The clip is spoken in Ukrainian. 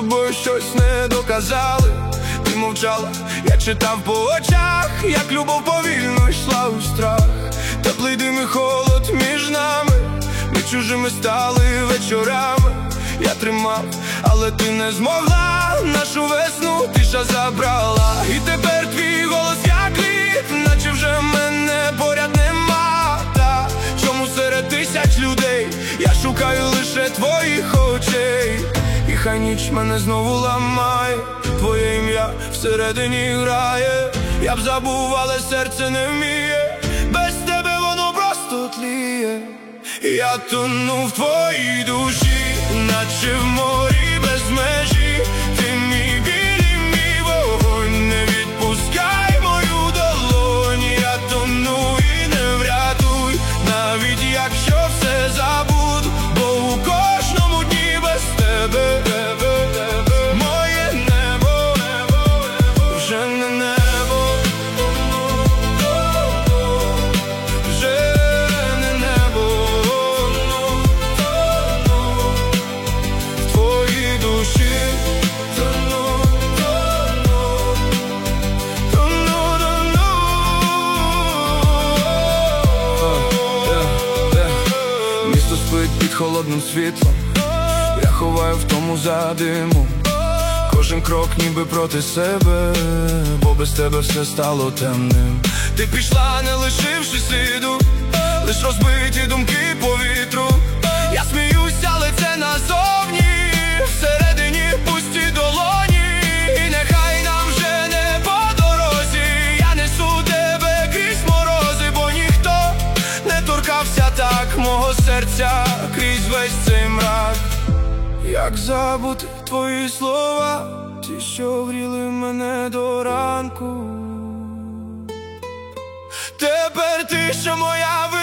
тобою щось не доказали. Ти мовчала, я читав по очах, як любов повільно йшла у страх. Теплий дим і холод між нами, ми чужими стали вечорами. Я тримав, але ти не змогла, нашу весну тиша забрала. І тепер твій голос як лід, наче вже мене поряд нема. Та чому серед тисяч людей я шукаю лише твоїх очей? І хай ніч мене знову ламає, твоє ім'я всередині грає. Я б забув, але серце не вміє, без тебе воно просто тліє. Я тону в твоїй душі, наче в морі без межі. Ти мій біль і мій вогонь, не відпускай мою долонь. Я тону і не врятуй, навіть якщо все забуду, бо у кожному дні без тебе моє небо вже не небо, вже не небо. В твоїй душі тону, тону, тону, тону. Місто спить під холодним світлом, я ховаю в тому за димом. Кожен крок ніби проти себе, бо без тебе все стало темним. Ти пішла, не лишивши сліду, лиш розбиті думки по вітру. Я сміюся, але це назовні, всередині пусті долоні. І нехай нам вже не по дорозі, я несу тебе крізь морози, бо ніхто не торкався так мого серця крізь весь цей мрак. Як забути твої слова, ті, що гріли мене до ранку. Тепер ти, що моя